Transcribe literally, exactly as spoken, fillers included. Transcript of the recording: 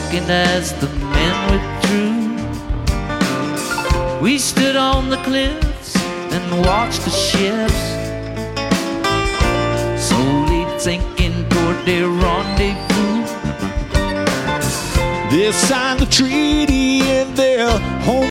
talking as the men withdrew. We stood on the cliffs and watched the ships slowly sinking toward their rendezvous. They signed the treaty in their home